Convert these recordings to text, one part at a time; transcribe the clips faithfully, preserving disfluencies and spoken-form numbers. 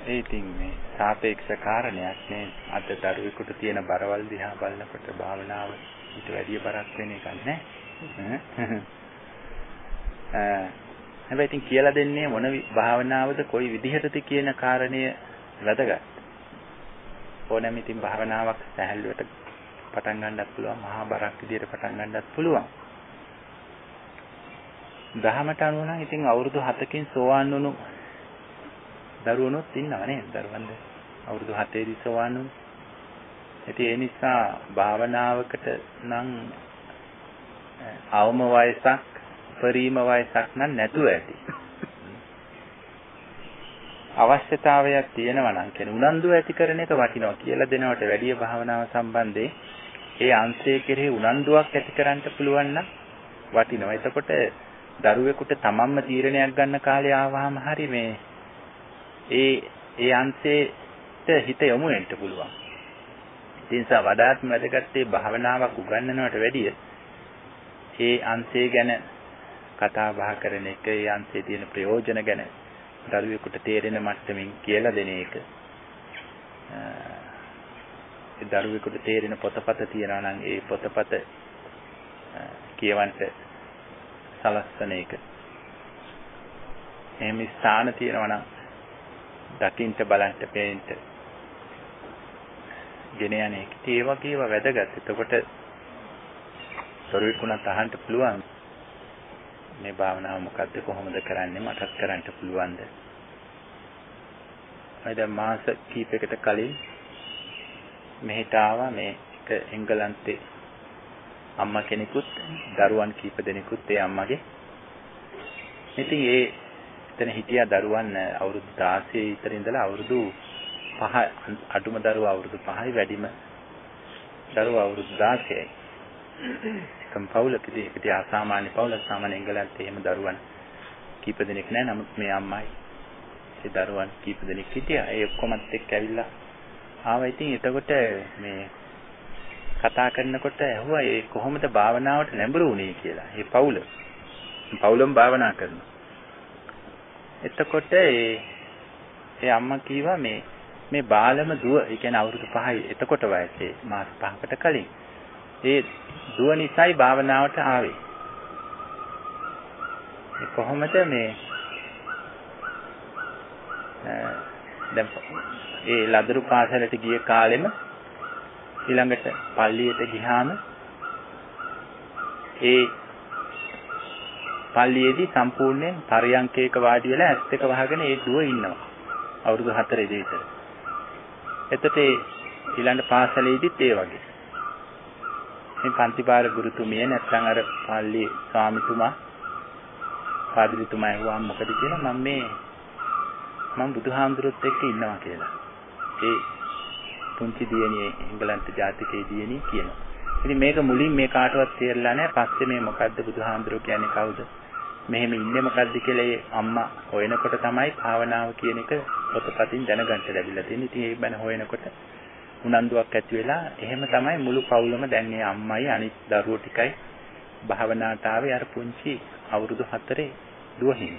ඒ ඉතින් මේ සාපේක්ෂ කාරණයක් නේ. අද දරුවෙකුට තියෙන බරවල් දිහා බලනකොට භාවනාව ඊට වැඩිය බරක් වෙන එකක් නෑ. හැබැයි ඉතින් කියලා දෙන්නේ මොන භාවනාවද කොයි විදිහටද කියන කාරණය වැදගත්. ඕනෑම ඉතින් භාවනාවක් සැහැල්ලුවට පටන් ගන්නත් පුළුවන්, මහා බරක් විදිහට පටන් ගන්නත් පුළුවන්. දහමට අනුව නම් ඉතින් අවුරුදු හතකින් සෝවාන් වුණු දරුවනුත් ඉන්නව නේද? දරුවන්ද අවුරුදු හතේදී සෝවාන් වුණු. ඉතින් ඒ නිසා භාවනාවකට නම් අවම වයසක්, පරිම වයසක් නම් නැතුව ඇති. අවශ්‍යතාවයක් තියෙනවා නම් කියන උනන්දුව ඇති කරන එක වටිනවා කියලා දෙනවට වැඩිය භාවනාව සම්බන්ධයෙන් ඒ අංශයේ කෙරෙහි උනන්දුවක් ඇති කරන්න පුළුවන් නම් වටිනවා. එතකොට දරුවෙකුට තමන්ම තීරණයක් ගන්න කාලය ආවහම හරි මේ ඒ ඒ අංශයට හිත යොමු වෙන්න පුළුවන්. ඒ නිසා වඩාත්ම වැදගත් ඒ භාවනාවක් උගන්වනවට වැඩිය ඒ අංශය ගැන කතා බහ කරන එක, ඒ අංශයේ තියෙන ප්‍රයෝජන ගැන දරුවෙකුට තේරෙන මට්ටමින් කියලා දෙන එක. ඒ දරුවෙකුට තේරෙන පොතපත තියනවා නම් ඒ පොතපත කියවන්න සලස්වන එක. එහෙම ස්ථාන තියෙනවා නම් දකින්ට බලන්ට පේන්ට ගෙන යන එක. ඒ වගේම වැදගත්. එතකොට දරුවෙකුට අහන්න පුළුවන් මේ භාවනාව මොකද්ද, කොහොමද කරන්නේ, මටත් කරන්න පුළුවන්ද? අද මාස කීපයකට කලින් මෙහෙට ආවා මේක එංගලන්තේ අම්මා කෙනෙකුත් දරුවන් කීප දෙනෙකුත් ඒ අම්මගේ. ඉතින් ඒ එතන හිටියා දරුවන් අවුරුදු දාසය විතර ඉඳලා අවුරුදු පහ, අඩුම දරුවා අවුරුදු පහයි, වැඩිම දරුවා අවුරුදු දාසයයි. එකම පවුලකදී ඒකදී අසාමාන්‍ය පවුලක්. සාමාන්‍ය එංගලන්තේ එහෙම දරුවන් කීප දෙනෙක් නැහැ. නමුත් මේ අම්මයි ඒ දරුවන් කීප දෙනෙක් හිටියා. ඒ ඔක්කොමත් එක්ක ඇවිල්ලා ආවා. ඉතින් එතකොට මේ කතා කරනකොට ඇහුවා ඒ කොහොමද භාවනාවට නැඹුරු වුණේ කියලා. ඒ පවුල. පවුලම භාවනා කරනවා. එතකොට ඒ ඒ අම්මා කීවා මේ මේ බාලම දුව, ඒ කියන්නේ අවුරුදු පහයි එතකොට වයසේ, මාස පහකට කලින්. ඒ දුව නිසායි භාවනාවට ආවේ. ඒ කොහොමද මේ දැන් ඒ ලදරු පාසලට ගිය කාලෙම ඊළඟට පල්ලියට ගියාම ඒ පල්ලියේදී සම්පූර්ණයෙන් පරියන්කේක වාඩි වෙලා ඇස් දෙක වහගෙන ඒ දුව ඉන්නවා. අවුරුදු හතරේදී විතර. එතකොට ඒ ඊළඟ පාසලේදීත් ඒ වගේ. මේ පන්තිපාර ගුරුතුමිය නැත්නම් අර පල්ලි ස්වාමිතුමා පාදිරිතුමා ඇහුවා මොකද කියලා. මම මේ මම බුදුහාමුදුරුවොත් එක්ක ඉන්නවා කියලා. ඒ පුංචි දියණිය එංගලන්ත ජාතිකයේ දියණිය කියනවා. ඉතින් මේක මුලින් මේ කාටවත් තේරෙලා නැහැ. පස්සේ මේ මොකද්ද බුදුහාමුදුරුවෝ කියන්නේ කවුද? මෙහෙම ඉන්නේ මොකද්ද කියලා ඒ අම්මා හොයනකොට තමයි භාවනාව කියන එක පොතපතින් දැනගන්න ලැබිලා තියෙන්නේ. ඉතින් ඒ බණ හොයනකොට උනන්දුවක් ඇති වෙලා එහෙම තමයි මුළු පවුලම දැන් මේ අම්මයි අනිත් දරුවෝ ටිකයි භාවනාවට ආවේ අර පුංචි අවුරුදු හතරේ දුවහින්ද.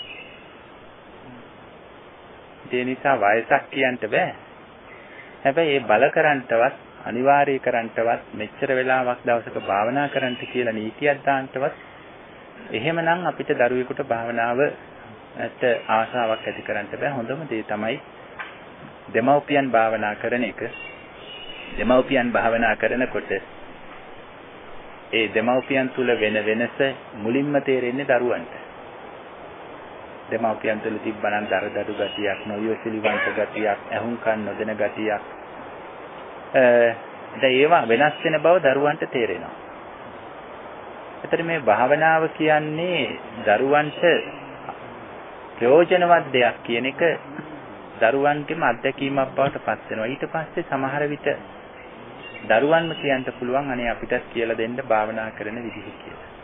ඒ නිසා වයසක් කියන්න බෑ. හැබැයි ඒ බල කරන්නටවත් අනිවාර්ය කරන්නටවත් මෙච්චර වෙලාවක් දවසක භාවනා කරන්නට කියලා නීතියක් දාන්නටවත් එහෙමනම් අපිට දරුවෙකුට භාවනාවට ආසාවක් ඇති කරන්න බෑ. හොඳම දේ තමයි දෙමව්පියන් භාවනා කරන එක. දෙමව්පියන් භාවනා කරනකොට ඒ දෙමව්පියන් තුල වෙන වෙනස මුලින්ම තේරෙන්නේ දරුවන්ට. දෙමව්පියන් තුල තිබ්බනම් දරදඩු ගතියක්, නොයොසිලිවන්ත ගතියක්, ඇහුම්කන් නොදෙන ගතියක්, ඒ ඒවා වෙනස් වෙන බව දරුවන්ට තේරෙනවා. එතකොට මේ භාවනාව කියන්නේ දරුවන්ට ප්‍රයෝජනවත් දෙයක් කියන එක දරුවන්ගේම අත්දැකීමක් බවට පත් වෙනවා. ඊට පස්සේ සමහර විට දරුවන්ම කියන්න පුළුවන් අනේ අපිටත් කියලා දෙන්න භාවනා කරන විදිහ කියලා.